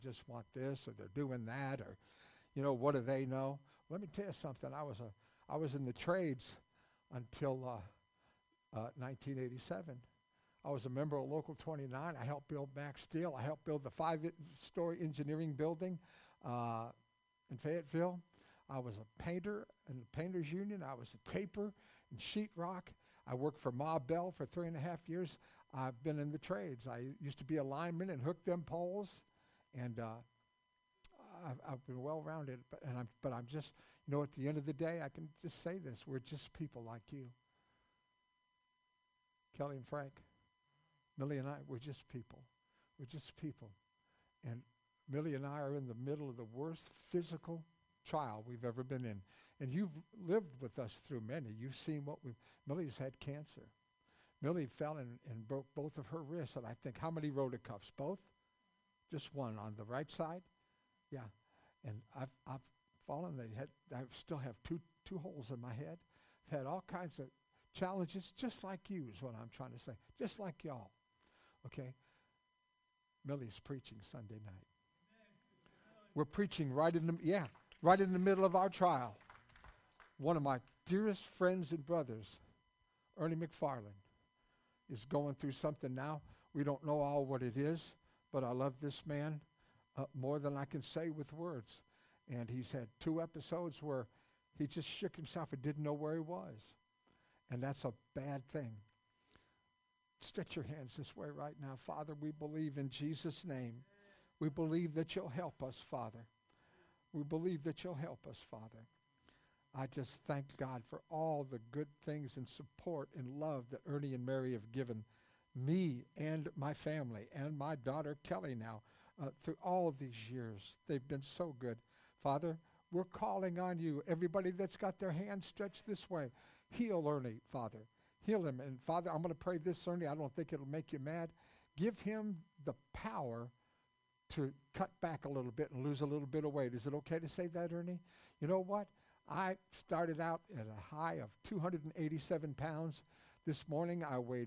just want this or they're doing that or, what do they know? Let me tell you something. I was in the trades until 1987. I was a member of Local 29. I helped build Max Steel. I helped build the 5-story engineering building in Fayetteville. I was a painter in the Painters Union. I was a taper in sheetrock. I worked for Ma Bell for 3.5 years. I've been in the trades. I used to be a lineman and hook them poles, and I've been well-rounded. But I'm just, at the end of the day, I can just say this: we're just people like you, Kelly and Frank, Millie and I. We're just people. We're just people, and Millie and I are in the middle of the worst physical trial we've ever been in. And you've lived with us through many. You've seen Millie's had cancer. Millie fell and broke both of her wrists, and I think, how many rotacuffs? Both? Just one on the right side? Yeah. And I've fallen. I still have two holes in my head. I've had all kinds of challenges, just like you is what I'm trying to say. Just like y'all. Okay? Millie's preaching Sunday night. We're preaching right in the middle of our trial. One of my dearest friends and brothers, Ernie McFarland, is going through something now. We don't know all what it is, but I love this man more than I can say with words. And he's had 2 episodes where he just shook himself and didn't know where he was. And that's a bad thing. Stretch your hands this way right now. Father, we believe in Jesus' name. We believe that you'll help us, Father. We believe that you'll help us, Father. I just thank God for all the good things and support and love that Ernie and Mary have given me and my family and my daughter Kelly now through all of these years. They've been so good. Father, we're calling on you. Everybody that's got their hands stretched this way, heal Ernie, Father. Heal him. And Father, I'm going to pray this, Ernie. I don't think it'll make you mad. Give him the power to cut back a little bit and lose a little bit of weight. Is it okay to say that, Ernie? You know what? I started out at a high of 287 pounds. This morning I weighed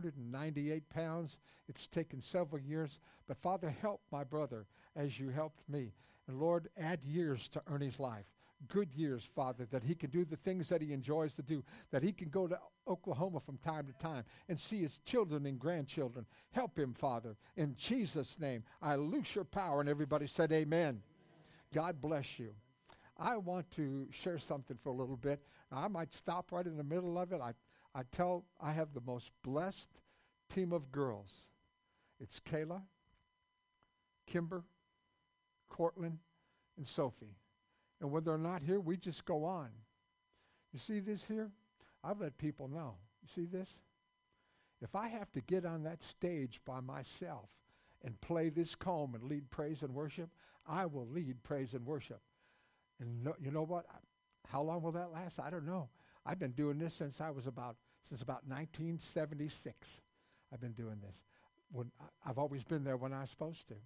198 pounds. It's taken several years. But Father, help my brother as you helped me. And Lord, add years to Ernie's life. Good years, Father, that he can do the things that he enjoys to do, that he can go to Oklahoma from time to time and see his children and grandchildren. Help him, Father. In Jesus' name, I loose your power. And everybody said amen. God bless you. I want to share something for a little bit. Now, I might stop right in the middle of it. I have the most blessed team of girls. It's Kayla, Kimber, Cortland, and Sophie. And when they're not here, we just go on. You see this here? I've let people know. You see this? If I have to get on that stage by myself and play this comb and lead praise and worship, I will lead praise and worship. And you know what? How long will that last? I don't know. I've been doing this since about 1976. I've been doing this. I've always been there when I was supposed to.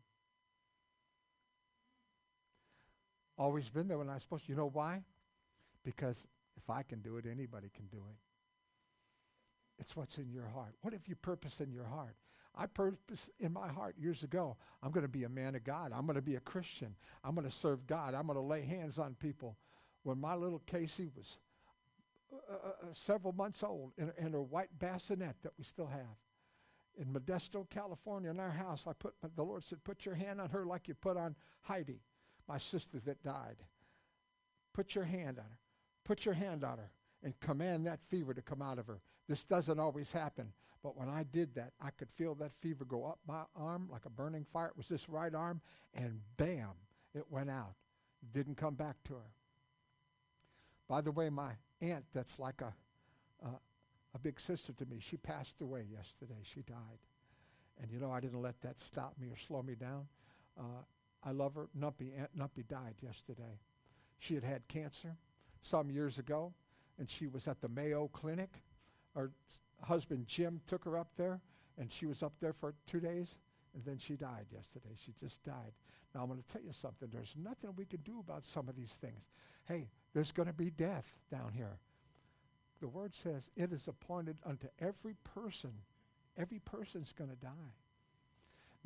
Always been there when I was supposed to. You know why? Because if I can do it, anybody can do it. It's what's in your heart. What have you purpose in your heart? I purpose in my heart years ago, I'm going to be a man of God. I'm going to be a Christian. I'm going to serve God. I'm going to lay hands on people. When my little Casey was several months old in her white bassinet that we still have, in Modesto, California, in our house, the Lord said, put your hand on her like you put on Heidi, my sister that died. Put your hand on her. Put your hand on her and command that fever to come out of her. This doesn't always happen, but when I did that, I could feel that fever go up my arm like a burning fire. It was this right arm, and bam, it went out. It didn't come back to her. By the way, my aunt, that's like a big sister to me, she passed away yesterday. She died. And I didn't let that stop me or slow me down. I love her. Aunt Numpy died yesterday. She had cancer some years ago, and she was at the Mayo Clinic. Her husband, Jim, took her up there, and she was up there for 2 days, and then she died yesterday. She just died. Now, I'm going to tell you something. There's nothing we can do about some of these things. Hey, there's going to be death down here. The word says it is appointed unto every person. Every person's going to die. Now,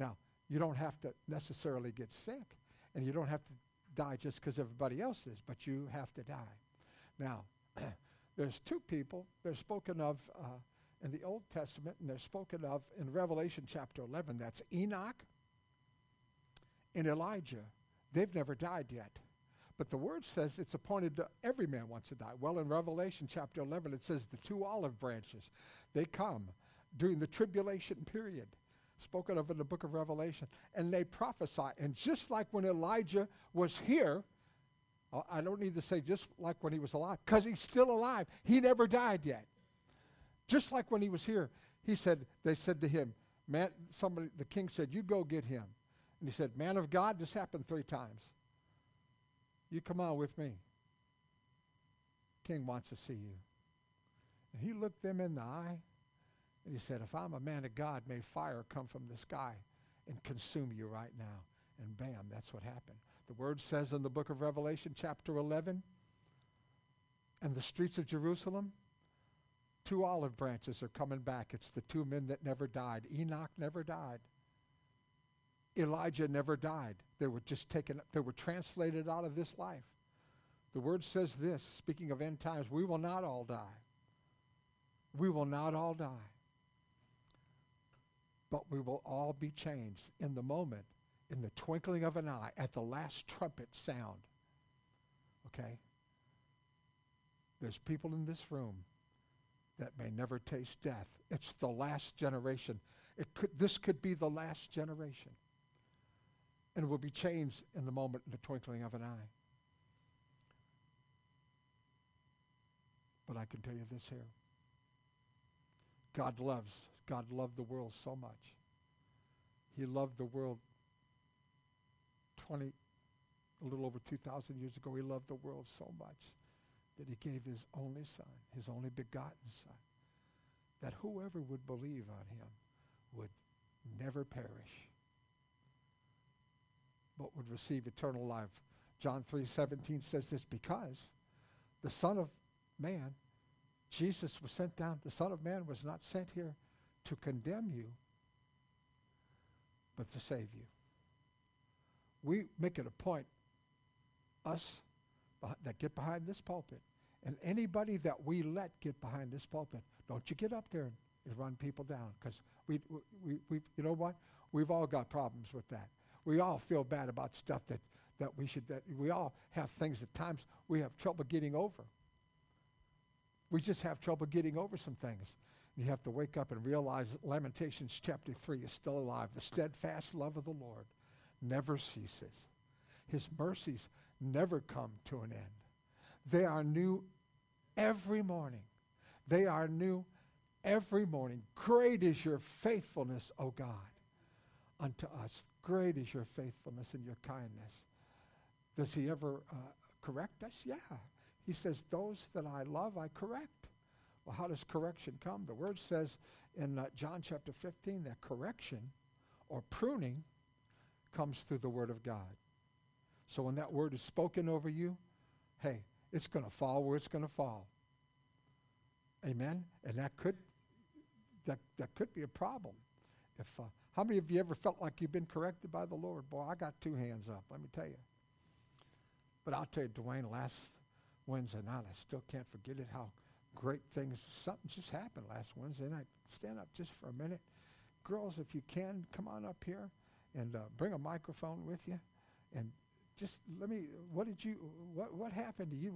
You don't have to necessarily get sick, and you don't have to die just because everybody else is, but you have to die. Now, there's two people. They're spoken of in the Old Testament, and they're spoken of in Revelation chapter 11. That's Enoch and Elijah. They've never died yet. But the word says it's appointed to every man wants to die. Well, in Revelation chapter 11, it says the two olive branches, they come during the tribulation period, spoken of in the book of Revelation, and they prophesy. And just like when Elijah was here, I don't need to say just like when he was alive, because he's still alive. He never died yet. Just like when he was here, they said to him, man, the king said, you go get him. And he said, man of God, this happened 3 times. You come on with me. King wants to see you. And he looked them in the eye, and he said, if I'm a man of God, may fire come from the sky and consume you right now. And bam, that's what happened. The word says in the book of Revelation, chapter 11, and the streets of Jerusalem, 2 olive branches are coming back. It's the 2 men that never died. Enoch never died. Elijah never died. They were just they were translated out of this life. The word says this, speaking of end times, we will not all die. We will not all die. But we will all be changed in the moment, in the twinkling of an eye, at the last trumpet sound. Okay? There's people in this room that may never taste death. It's the last generation. This could be the last generation. And it will be changed in the moment, in the twinkling of an eye. But I can tell you this here. God loved the world so much. He loved the world a little over 2,000 years ago. He loved the world so much that he gave his only son, his only begotten son, that whoever would believe on him would never perish, but would receive eternal life. John 3:17 says this, because the Son of Man, Jesus was sent down. The Son of Man was not sent here to condemn you, but to save you. We make it a point, us that get behind this pulpit, and anybody that we let get behind this pulpit, don't you get up there and run people down, because we you know what? We've all got problems with that. We all feel bad about stuff that we all have things at times we have trouble getting over. We just have trouble getting over some things. You have to wake up and realize Lamentations chapter 3 is still alive. The steadfast love of the Lord never ceases. His mercies never come to an end. They are new every morning. They are new every morning. Great is your faithfulness, O God, unto us. Great is your faithfulness and your kindness. Does he ever correct us? Yeah. He says, those that I love, I correct. Well, how does correction come? The word says in John chapter 15 that correction or pruning comes through the word of God. So when that word is spoken over you, hey, it's going to fall where it's going to fall. Amen? And that could be a problem. How many of you ever felt like you've been corrected by the Lord? Boy, I got 2 hands up, let me tell you. But I'll tell you, Dwayne, last Wednesday night, I still can't forget it, how great things, something just happened last Wednesday night. Stand up just for a minute. Girls, if you can, come on up here and bring a microphone with you. And just what happened to you?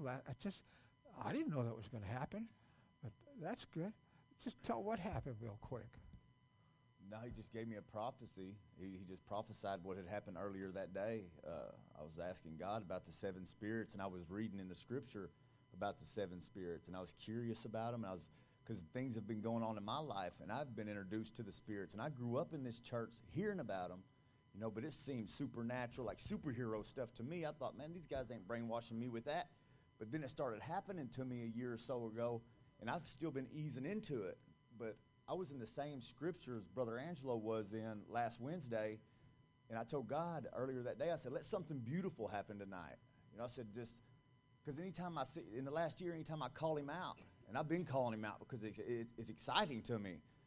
I didn't know that was going to happen, but that's good. Just tell what happened real quick. No, he just gave me a prophecy. He just prophesied what had happened earlier that day. I was asking God about the 7 spirits, and I was reading in the scripture about the 7 spirits, and I was curious about them, because things have been going on in my life, and I've been introduced to the spirits, and I grew up in this church hearing about them, but it seemed supernatural, like superhero stuff to me. I thought, man, these guys ain't brainwashing me with that. But then it started happening to me a year or so ago, and I've still been easing into it. But I was in the same scriptures Brother Angelo was in last Wednesday, and I told God earlier that day, I said, let something beautiful happen tonight. I said, just because anytime in the last year, anytime I call him out, and I've been calling him out because it's exciting to me,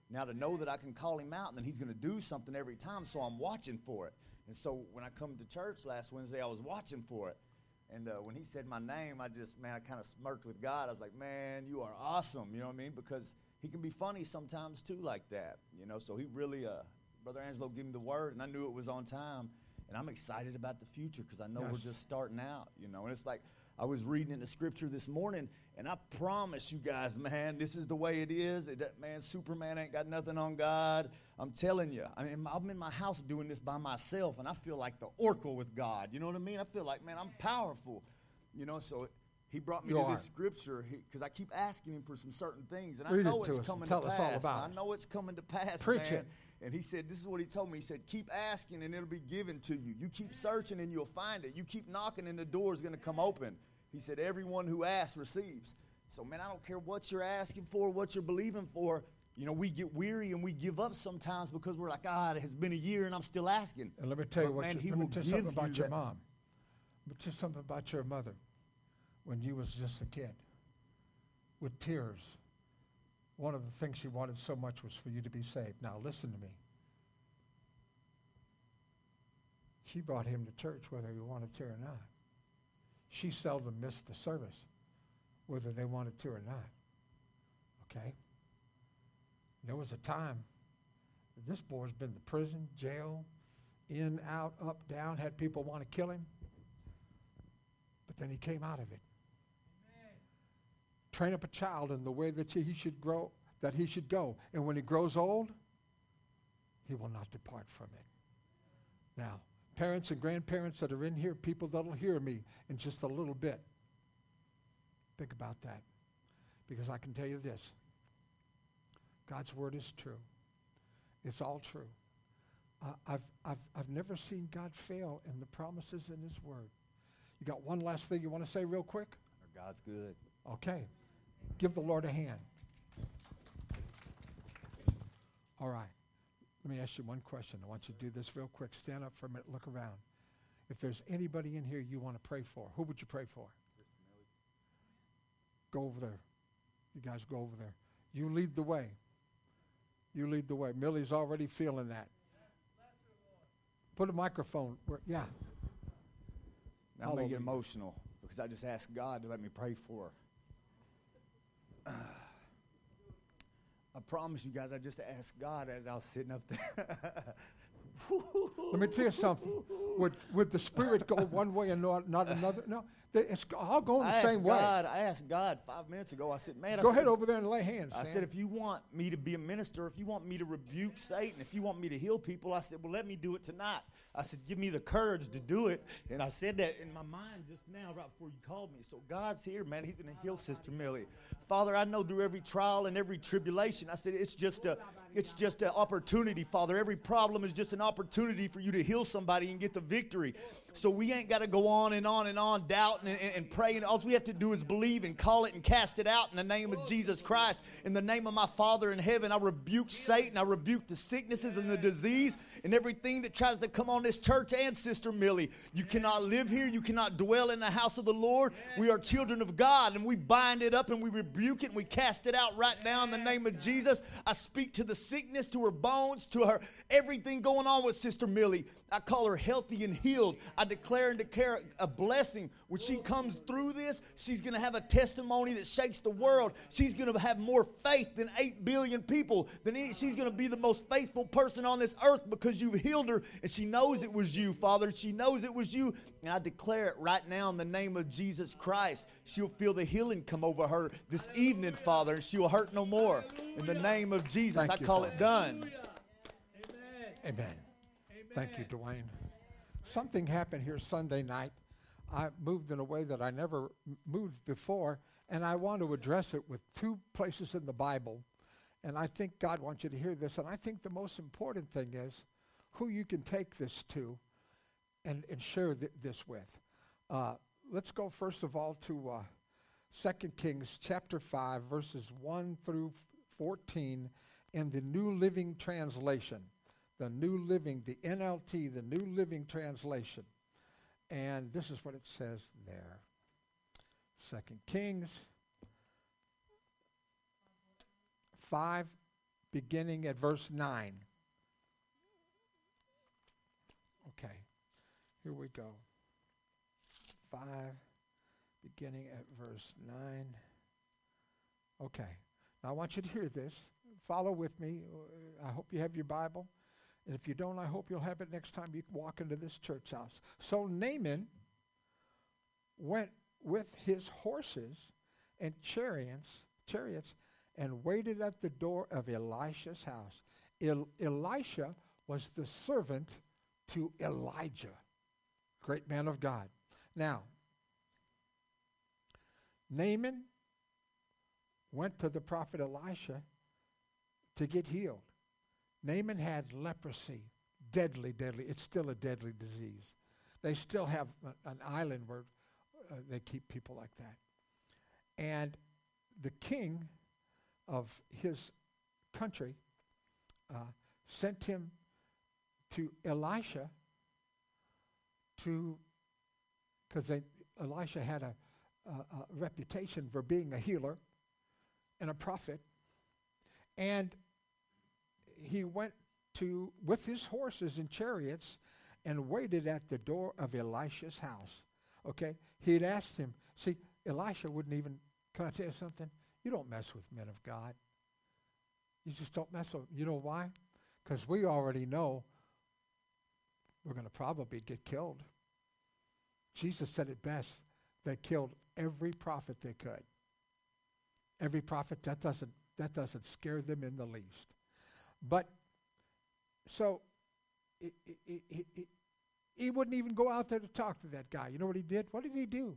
Now to know that I can call him out and then he's going to do something every time, so I'm watching for it. And so when I come to church last Wednesday, I was watching for it. And when he said my name, I kind of smirked with God. I was like, man, you are awesome, you know what I mean? Because he can be funny sometimes too like that, you know. So he really, Brother Angelo gave me the word, and I knew it was on time. And I'm excited about the future because I know we're just starting out, you know. And it's like I was reading in the scripture this morning, and I promise you guys, man, this is the way it is. Man, Superman ain't got nothing on God. I'm telling you. I mean, I'm in my house doing this by myself, and I feel like the oracle with God. You know what I mean? I feel like, man, I'm powerful. You know, so he brought me to this scripture because I keep asking him for some certain things, and I know it's coming to pass. Tell us all about it. I know it's coming to pass, Preach it. And he said, this is what he told me. He said, keep asking and it'll be given to you. You keep searching and you'll find it. You keep knocking and the door is going to come open. He said, everyone who asks receives. So, man, I don't care what you're asking for, what you're believing for. You know, we get weary and we give up sometimes because we're like, it has been a year and I'm still asking. And let me tell you something about your mom. Let me tell you something about your mother when you was just a kid with tears. One of the things she wanted so much was for you to be saved. Now, listen to me. She brought him to church whether he wanted to or not. She seldom missed the service, whether they wanted to or not. Okay? There was a time that this boy's been to prison, jail, in, out, up, down, had people want to kill him. But then he came out of it. Train up a child in the way that he should grow, that he should go. And when he grows old, he will not depart from it. Now, parents and grandparents that are in here, people that'll hear me in just a little bit, think about that. Because I can tell you this. God's word is true. It's all true. I've never seen God fail in the promises in his word. You got one last thing you want to say real quick? God's good. Okay. Give the Lord a hand. All right. Let me ask you one question. I want you to do this real quick. Stand up for a minute. Look around. If there's anybody in here you want to pray for, who would you pray for? Go over there. You guys go over there. You lead the way. You lead the way. Millie's already feeling that. Put a microphone. Yeah. Now I'm going to get emotional because I just asked God to let me pray for her. I promise you guys, I just asked God as I was sitting up there. Let me tell you something. Would the Spirit go one way and not another? No, it's all going the same way. I asked God 5 minutes ago. I said, man. Go ahead over there and lay hands. I said, if you want me to be a minister, if you want me to rebuke Satan, if you want me to heal people, I said, well, let me do it tonight. I said, give me the courage to do it. And I said that in my mind just now, right before you called me. So God's here, man. He's going to heal Sister Millie. Father, I know through every trial and every tribulation, I said, it's just an opportunity, Father. Every problem is just an opportunity for you to heal somebody and get the victory. So we ain't got to go on and on and on, doubting and praying. All we have to do is believe and call it and cast it out in the name of Jesus Christ. In the name of my Father in heaven, I rebuke Satan. I rebuke the sicknesses and the disease and everything that tries to come on this church and Sister Millie. You cannot live here. You cannot dwell in the house of the Lord. We are children of God, and we bind it up and we rebuke it and we cast it out right now in the name of Jesus. I speak to the sickness, to her bones, to her everything going on with Sister Millie. I call her healthy and healed. I declare and declare a blessing. When she comes through this, she's going to have a testimony that shakes the world. She's going to have more faith than 8 billion people. She's going to be the most faithful person on this earth because you've healed her, and she knows it was you, Father. She knows it was you, and I declare it right now in the name of Jesus Christ. She'll feel the healing come over her this evening, Father, and she'll hurt no more. In the name of Jesus, I call it done. Amen. Thank you, Dwayne. Something happened here Sunday night. I moved in a way that I never moved before, and I want to address it with 2 places in the Bible. And I think God wants you to hear this. And I think the most important thing is who you can take this to and share this with. Let's go first of all to 2 Kings chapter 5, verses 1 through 14 in the New Living Translation. The New Living, the NLT, the New Living Translation. And this is what it says there. 2 Kings 5, beginning at verse 9. Okay, here we go. 5, beginning at verse 9. Okay, now I want you to hear this. Follow with me. I hope you have your Bible. And if you don't, I hope you'll have it next time you walk into this church house. So Naaman went with his horses and chariots and waited at the door of Elisha's house. Elisha was the servant to Elijah, great man of God. Now, Naaman went to the prophet Elisha to get healed. Naaman had leprosy, deadly. It's still a deadly disease. They still have an island where they keep people like that. And the king of his country sent him to Elisha because Elisha had a reputation for being a healer and a prophet. And he went with his horses and chariots and waited at the door of Elisha's house. Okay? He'd asked him. See, Elisha wouldn't even, can I tell you something? You don't mess with men of God. You just don't mess with them. You know why? Because we already know we're going to probably get killed. Jesus said it best. They killed every prophet they could. Every prophet, that doesn't scare them in the least. But, so, he wouldn't even go out there to talk to that guy. You know what he did? What did he do?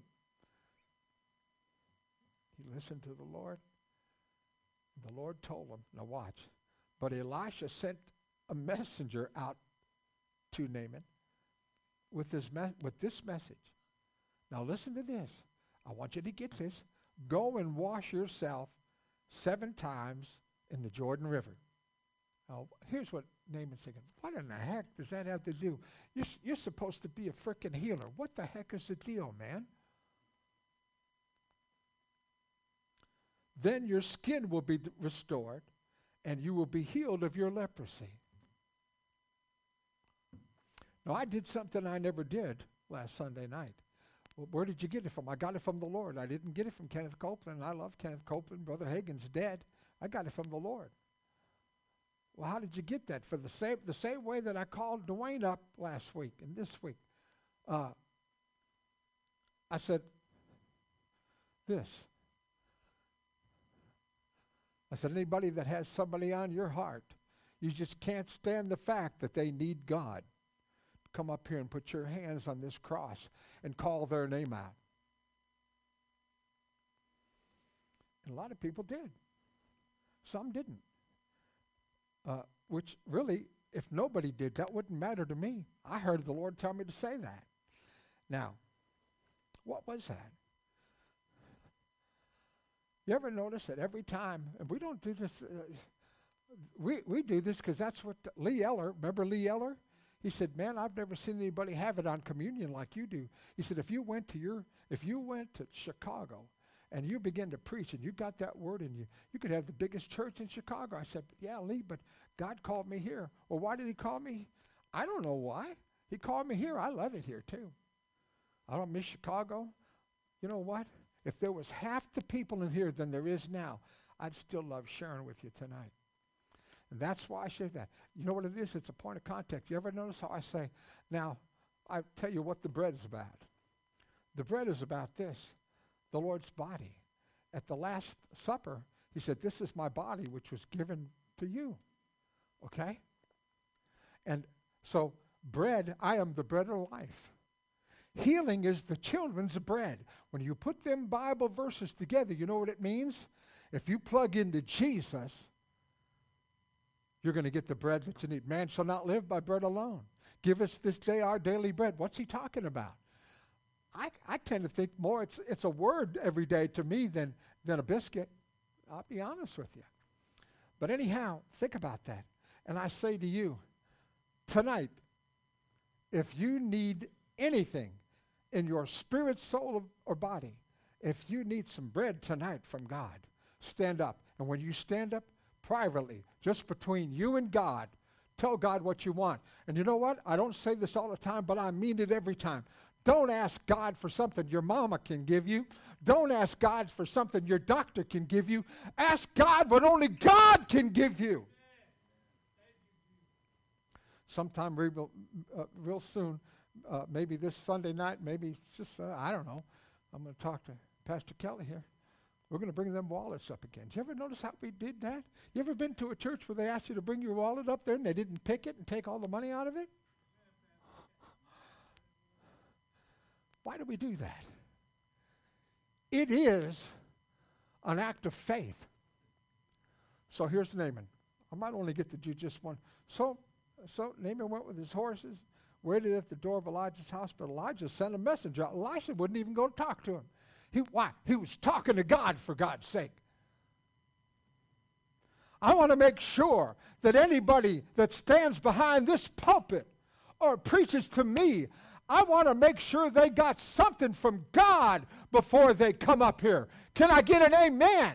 He listened to the Lord. The Lord told him, now watch. But Elisha sent a messenger out to Naaman with this message. Now listen to this. I want you to get this. Go and wash yourself 7 times in the Jordan River. Now, here's what Naaman's thinking. What in the heck does that have to do? You're supposed to be a frickin' healer. What the heck is the deal, man? Then your skin will be restored, and you will be healed of your leprosy. Now, I did something I never did last Sunday night. Well, where did you get it from? I got it from the Lord. I didn't get it from Kenneth Copeland. I love Kenneth Copeland. Brother Hagin's dead. I got it from the Lord. Well, how did you get that? For the same way that I called Dwayne up last week and this week. I said this. I said, anybody that has somebody on your heart, you just can't stand the fact that they need God. Come up here and put your hands on this cross and call their name out. And a lot of people did. Some didn't. Which really, if nobody did, that wouldn't matter to me. I heard the Lord tell me to say that. Now, what was that? You ever notice that every time, and we don't do this, we do this because that's what Lee Eller, remember Lee Eller? He said, man, I've never seen anybody have it on communion like you do. He said, if you went to Chicago and you began to preach and you got that word in you, you could have the biggest church in Chicago. I said, yeah, Lee, but God called me here. Well, why did he call me? I don't know why. He called me here. I love it here too. I don't miss Chicago. You know what? If there was half the people in here than there is now, I'd still love sharing with you tonight. And that's why I share that. You know what it is? It's a point of contact. You ever notice how I say, now, I tell you what the bread is about. The bread is about this, the Lord's body. At the Last Supper, he said, this is my body which was given to you. Okay? And so, bread, I am the bread of life. Healing is the children's bread. When you put them Bible verses together, you know what it means? If you plug into Jesus, you're going to get the bread that you need. Man shall not live by bread alone. Give us this day our daily bread. What's he talking about? I tend to think more it's a word every day to me than a biscuit. I'll be honest with you. But anyhow, think about that. And I say to you, tonight, if you need anything in your spirit, soul, or body, if you need some bread tonight from God, stand up. And when you stand up, privately, just between you and God. Tell God what you want. And you know what? I don't say this all the time, but I mean it every time. Don't ask God for something your mama can give you. Don't ask God for something your doctor can give you. Ask God what only God can give you. Sometime real soon, maybe this Sunday night, maybe just, I don't know. I'm going to talk to Pastor Kelly here. We're going to bring them wallets up again. Did you ever notice how we did that? You ever been to a church where they asked you to bring your wallet up there and they didn't pick it and take all the money out of it? Why do we do that? It is an act of faith. So here's Naaman. I might only get to do just one. So Naaman went with his horses, waited at the door of Elijah's house, but Elijah sent a messenger out. Elisha wouldn't even go talk to him. Why? He was talking to God, for God's sake. I want to make sure that anybody that stands behind this pulpit or preaches to me, I want to make sure they got something from God before they come up here. Can I get an amen?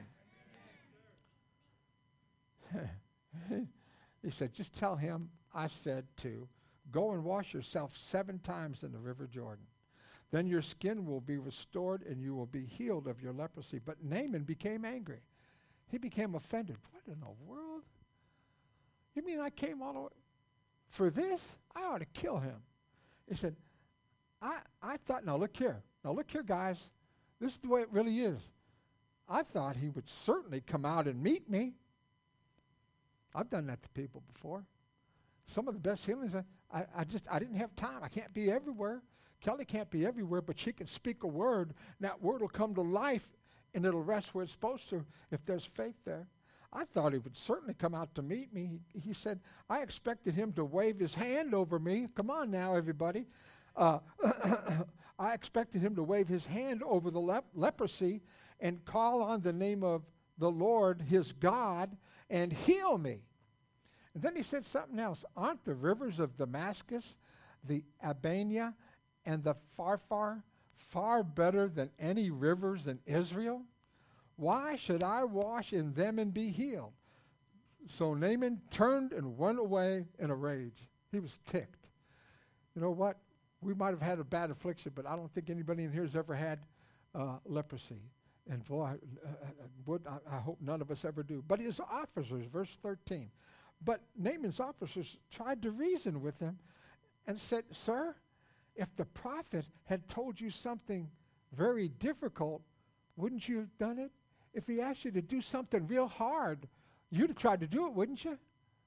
He said, just tell him I said to go and wash yourself 7 times in the river Jordan. Then your skin will be restored and you will be healed of your leprosy. But Naaman became angry. He became offended. What in the world? You mean I came all the way for this? I ought to kill him. He said, I thought, now look here, guys. This is the way it really is. I thought he would certainly come out and meet me. I've done that to people before. Some of the best healings, I didn't have time. I can't be everywhere. Kelly can't be everywhere, but she can speak a word, and that word will come to life, and it'll rest where it's supposed to if there's faith there. I thought he would certainly come out to meet me. He said, I expected him to wave his hand over me. Come on now, everybody. I expected him to wave his hand over the leprosy and call on the name of the Lord, his God, and heal me. And then he said something else. Aren't the rivers of Damascus, the Abana, and the Pharpar far better than any rivers in Israel? Why should I wash in them and be healed? So Naaman turned and went away in a rage. He was ticked. You know what? We might have had a bad affliction, but I don't think anybody in here has ever had leprosy. And boy, I hope none of us ever do. But his officers, verse 13. But Naaman's officers tried to reason with him and said, Sir, if the prophet had told you something very difficult, wouldn't you have done it? If he asked you to do something real hard, you'd have tried to do it, wouldn't you?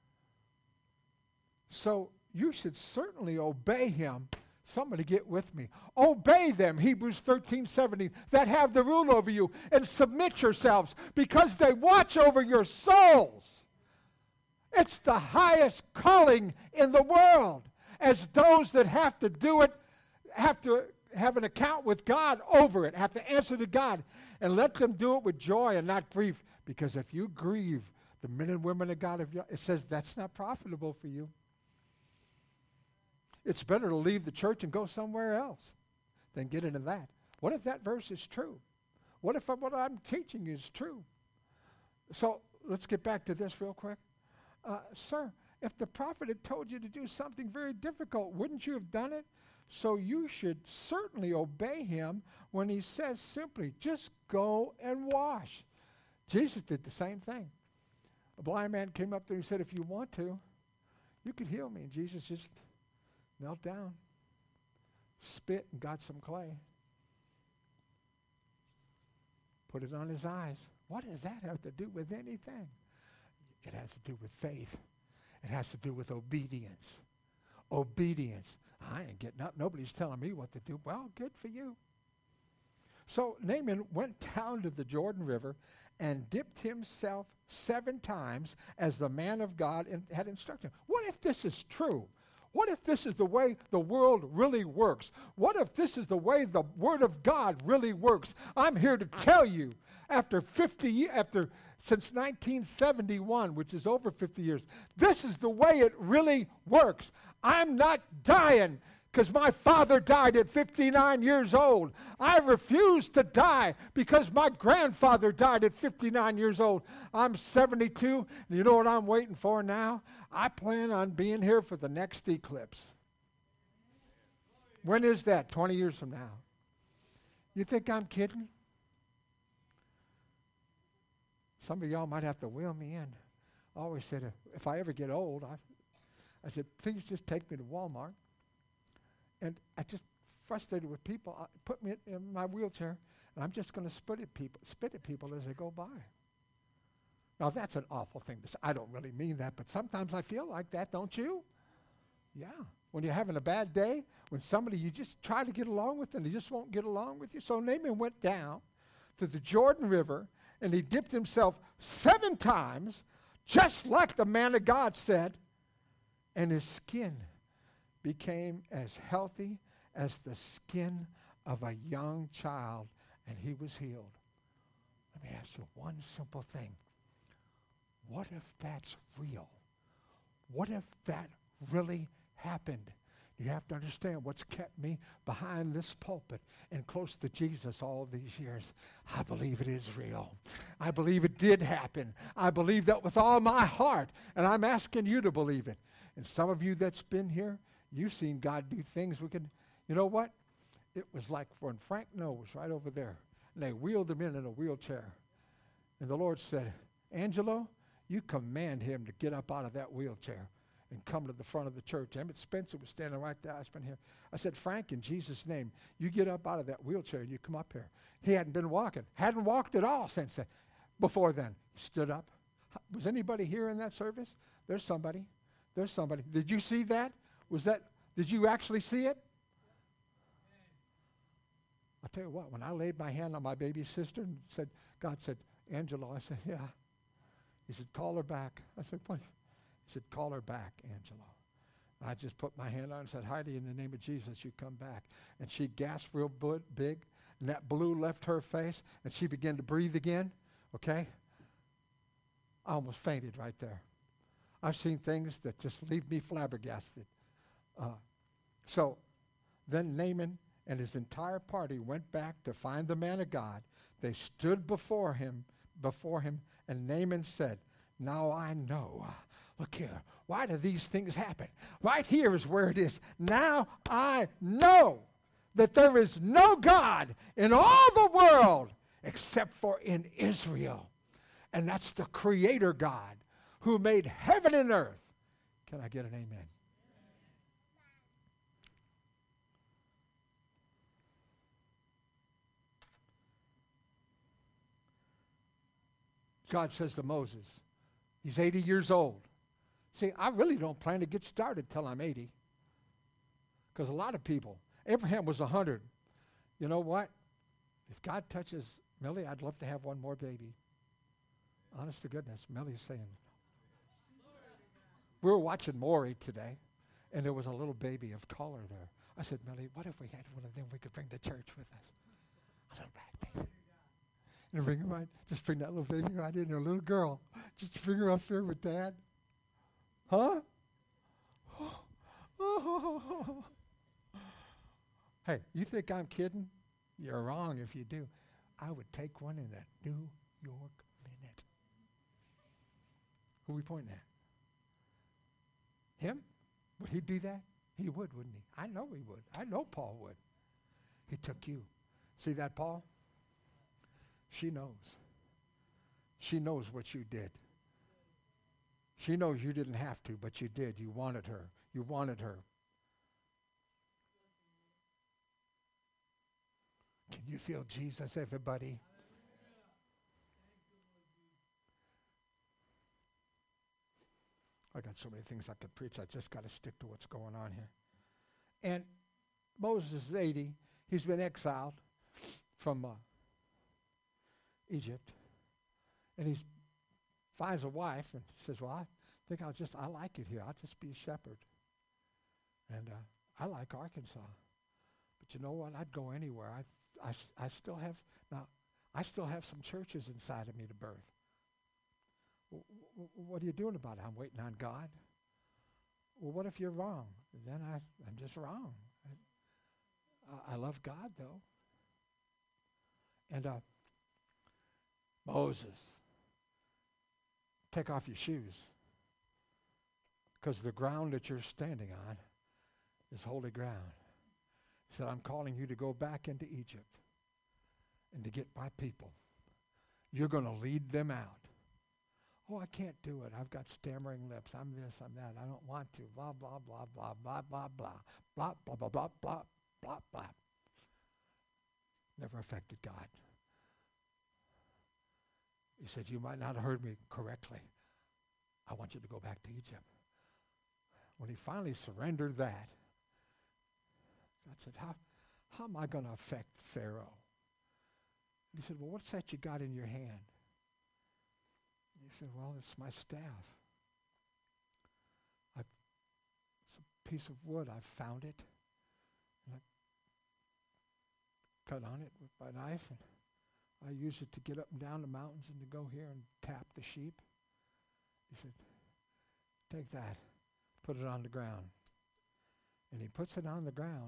So you should certainly obey him. Somebody get with me. Obey them, Hebrews 13:17, that have the rule over you, and submit yourselves, because they watch over your souls. It's the highest calling in the world, as those that have to do it have to have an account with God over it, have to answer to God, and let them do it with joy and not grief, because if you grieve the men and women of God, it says that's not profitable for you. It's better to leave the church and go somewhere else than get into that. What if that verse is true? What if what I'm teaching is true? So let's get back to this real quick. Sir, if the prophet had told you to do something very difficult, wouldn't you have done it? So you should certainly obey him when he says simply, just go and wash. Jesus did the same thing. A blind man came up to him and said, if you want to, you can heal me. And Jesus just knelt down, spit, and got some clay. Put it on his eyes. What does that have to do with anything? It has to do with faith. It has to do with obedience. Obedience. I ain't getting up. Nobody's telling me what to do. Well, good for you. So Naaman went down to the Jordan River and dipped himself 7 times as the man of God had instructed him. What if this is true? What if this is the way the world really works? What if this is the way the Word of God really works? I'm here to tell you, since 1971, which is over 50 years, this is the way it really works. I'm not dying because my father died at 59 years old. I refuse to die because my grandfather died at 59 years old. I'm 72. And you know what I'm waiting for now? I plan on being here for the next eclipse. When is that? 20 years from now. You think I'm kidding? Some of y'all might have to wheel me in. I always said, if I ever get old, I said, please just take me to Walmart. And I just frustrated with people. Put me in my wheelchair, and I'm just going to spit at people as they go by. Now, that's an awful thing to say. I don't really mean that, but sometimes I feel like that, don't you? Yeah. When you're having a bad day, when somebody you just try to get along with and they just won't get along with you. So Naaman went down to the Jordan River, and he dipped himself 7 times, just like the man of God said, and his skin became as healthy as the skin of a young child, and he was healed. Let me ask you one simple thing. What if that's real? What if that really happened? You have to understand what's kept me behind this pulpit and close to Jesus all these years. I believe it is real. I believe it did happen. I believe that with all my heart, and I'm asking you to believe it. And some of you that's been here, you've seen God do things we can, you know what? It was like when Frank Noe was right over there, and they wheeled him in a wheelchair. And the Lord said, Angelo, you command him to get up out of that wheelchair and come to the front of the church. Emmett Spencer was standing right there. I was here. I said, Frank, in Jesus' name, you get up out of that wheelchair and you come up here. He hadn't been walking. Hadn't walked at all since then. Before then, he stood up. Was anybody here in that service? There's somebody. There's somebody. Did you see that? Did you actually see it? I'll tell you what, when I laid my hand on my baby sister and said, God said, Angelo, I said, yeah. He said, call her back. I said, what? He said, call her back, Angelo. I just put my hand on her and said, Heidi, in the name of Jesus, you come back. And she gasped real big, and that blue left her face, and she began to breathe again, okay? I almost fainted right there. I've seen things that just leave me flabbergasted. So then Naaman and his entire party went back to find the man of God. They stood before him, and Naaman said, now I know. Look here. Why do these things happen? Right here is where it is. Now I know that there is no God in all the world except for in Israel. And that's the Creator God who made heaven and earth. Can I get an amen? God says to Moses, he's 80 years old. See, I really don't plan to get started till I'm 80. Because a lot of people, Abraham was 100. You know what? If God touches Millie, I'd love to have one more baby. Honest to goodness, Millie's saying. We were watching Maury today, and there was a little baby of color there. I said, Millie, what if we had one of them we could bring to church with us? A little black baby. And bring her right, just bring that little baby right in there, a little girl. Just bring her up here with Dad. Huh? Hey, you think I'm kidding? You're wrong if you do. I would take one in that New York minute. Who are we pointing at? Him? Would he do that? He would, wouldn't he? I know he would. I know Paul would. He took you. See that, Paul? She knows. She knows what you did. She knows you didn't have to, but you did. You wanted her. You wanted her. Can you feel Jesus, everybody? I got so many things I could preach. I just got to stick to what's going on here. And Moses is 80. He's been exiled from Egypt. And he finds a wife and says, well, I think I like it here. I'll just be a shepherd. And I like Arkansas. But you know what? I'd go anywhere. I still have some churches inside of me to birth. What are you doing about it? I'm waiting on God. Well, what if you're wrong? Then I'm just wrong. I love God, though. And Moses, take off your shoes, because the ground that you're standing on is holy ground. He said, I'm calling you to go back into Egypt and to get my people. You're going to lead them out. Oh, I can't do it. I've got stammering lips. I'm this, I'm that. I don't want to. Blah, blah, blah, blah, blah, blah, blah. Blah, blah, blah, blah, blah, blah, blah. Never affected God. He said, you might not have heard me correctly. I want you to go back to Egypt. When he finally surrendered that, God said, how am I going to affect Pharaoh? And he said, well, what's that you got in your hand? And he said, well, it's my staff. It's a piece of wood. I found it. And I cut on it with my knife, and I use it to get up and down the mountains and to go here and tap the sheep. He said, take that, put it on the ground. And he puts it on the ground,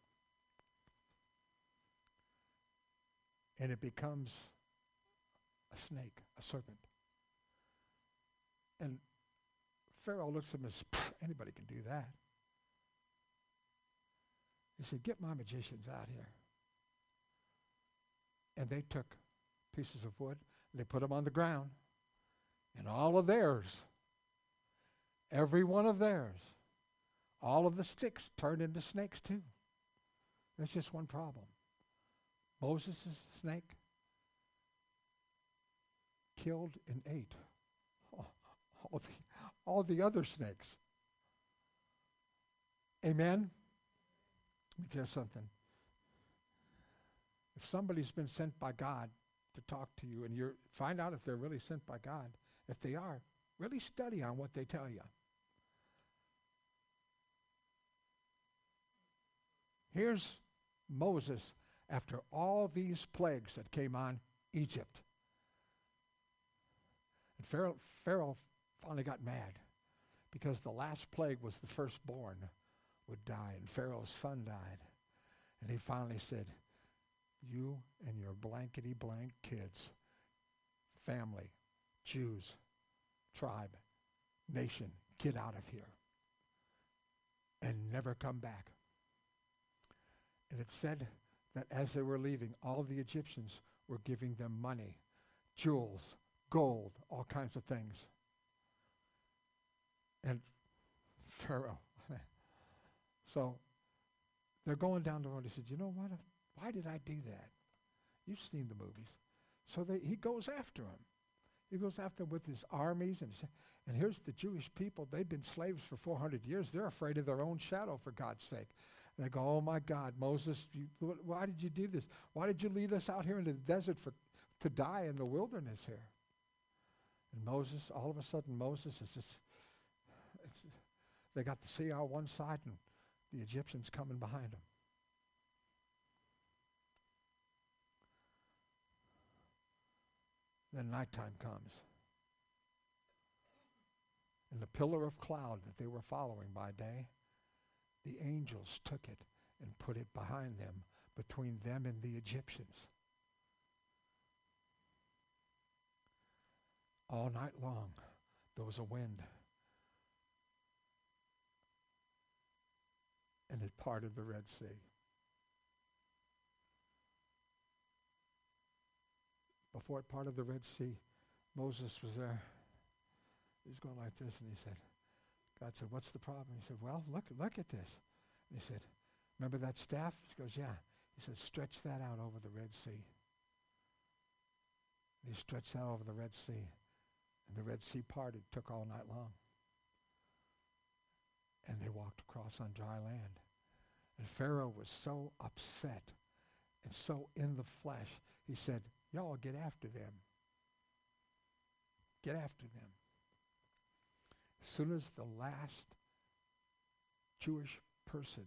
and it becomes a snake, a serpent. And Pharaoh looks at him as, anybody can do that. He said, get my magicians out here. And they took pieces of wood, and they put them on the ground. And all of theirs, every one of theirs, all of the sticks turned into snakes too. There's just one problem. Moses' snake killed and ate all the other snakes. Amen? Let me tell you something. If somebody's been sent by God to talk to you, and you find out if they're really sent by God, if they are, really study on what they tell you. Here's Moses after all these plagues that came on Egypt. And Pharaoh finally got mad because the last plague was the firstborn would die, and Pharaoh's son died. And he finally said, you and your blankety blank kids, family, Jews, tribe, nation, get out of here and never come back. And it said that as they were leaving, all the Egyptians were giving them money, jewels, gold, all kinds of things. And Pharaoh, so they're going down the road. He said, you know what? Why did I do that? You've seen the movies. So he goes after him. He goes after him with his armies. And here's the Jewish people. They've been slaves for 400 years. They're afraid of their own shadow, for God's sake. And they go, oh, my God, Moses, why did you do this? Why did you lead us out here in the desert to die in the wilderness here? And Moses, all of a sudden, Moses is just, they got the sea on one side and the Egyptians coming behind them. Then nighttime comes. And the pillar of cloud that they were following by day, the angels took it and put it behind them, between them and the Egyptians. All night long, there was a wind. And it parted the Red Sea. Before it parted the Red Sea, Moses was there. He was going like this, and he said, God said, what's the problem? He said, well, look at this. And he said, remember that staff? He goes, yeah. He said, stretch that out over the Red Sea. And he stretched that over the Red Sea. And the Red Sea parted, took all night long. And they walked across on dry land. And Pharaoh was so upset and so in the flesh, he said, y'all get after them. Get after them. As soon as the last Jewish person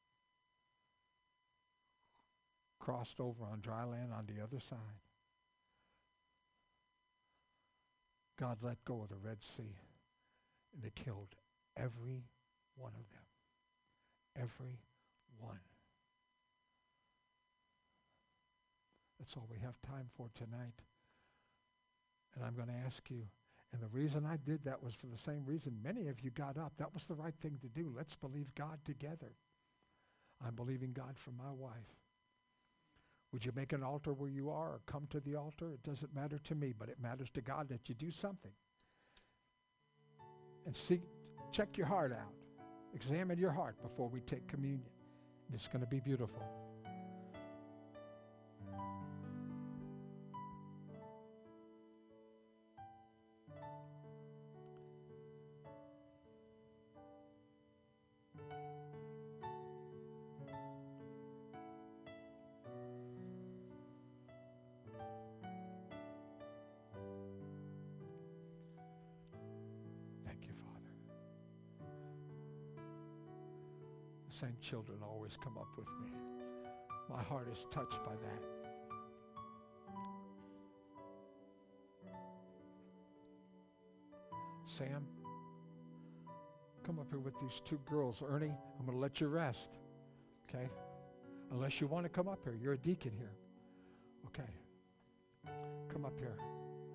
crossed over on dry land on the other side, God let go of the Red Sea, and they killed every one of them. Every one. That's all we have time for tonight. And I'm going to ask you, and the reason I did that was for the same reason many of you got up. That was the right thing to do. Let's believe God together. I'm believing God for my wife. Would you make an altar where you are or come to the altar? It doesn't matter to me, but it matters to God that you do something. And check your heart out. Examine your heart before we take communion. It's going to be beautiful. Same children always come up with me. My heart is touched by that. Sam, come up here with these two girls. Ernie, I'm going to let you rest, okay? Unless you want to come up here. You're a deacon here. Okay. Come up here.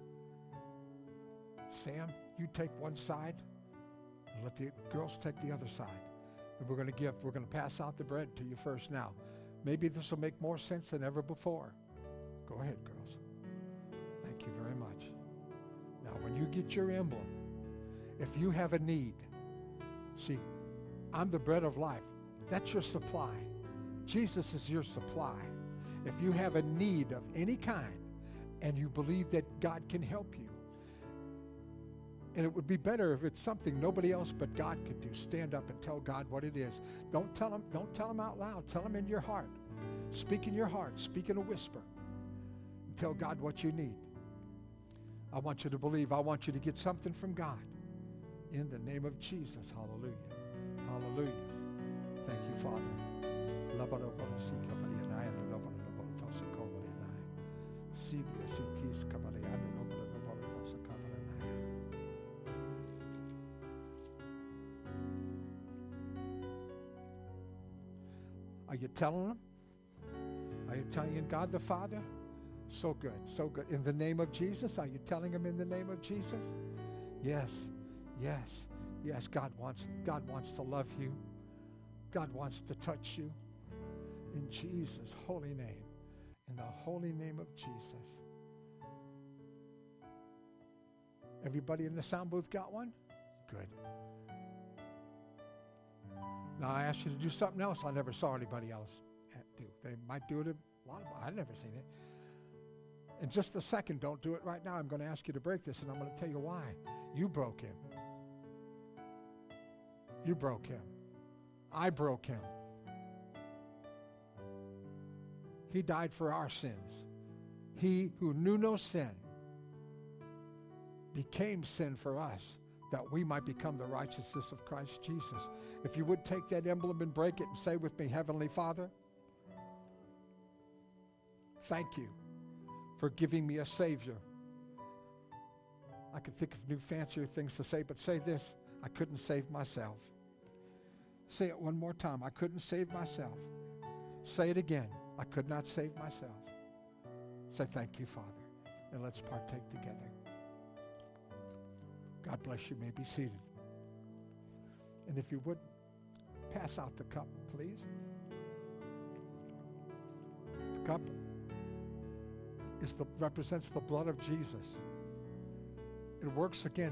Sam, you take one side and let the girls take the other side. And we're going to pass out the bread to you first now. Maybe this will make more sense than ever before. Go ahead, girls. Thank you very much. Now, when you get your emblem, if you have a need, see, I'm the bread of life. That's your supply. Jesus is your supply. If you have a need of any kind and you believe that God can help you, and it would be better if it's something nobody else but God could do. Stand up and tell God what it is. Don't tell him out loud. Tell him in your heart. Speak in your heart. Speak in a whisper. And tell God what you need. I want you to believe. I want you to get something from God. In the name of Jesus. Hallelujah. Hallelujah. Thank you, Father. Are you telling them? Are you telling God the Father? So good, so good. In the name of Jesus, are you telling him in the name of Jesus? Yes, yes, yes. God wants to love you. God wants to touch you. In Jesus' holy name. In the holy name of Jesus. Everybody in the sound booth got one? Good. Now I asked you to do something else I never saw anybody else do. They might do it a lot of, I've never seen it. In just a second, don't do it right now. I'm going to ask you to break this, and I'm going to tell you why. You broke him. You broke him. I broke him. He died for our sins. He who knew no sin became sin for us, that we might become the righteousness of Christ Jesus. If you would take that emblem and break it and say with me, Heavenly Father, thank you for giving me a Savior. I could think of new fancier things to say, but say this, I couldn't save myself. Say it one more time, I couldn't save myself. Say it again, I could not save myself. Say thank you, Father, and let's partake together. God bless you. You may be seated. And if you would, pass out the cup, please. The cup represents the blood of Jesus. It works again.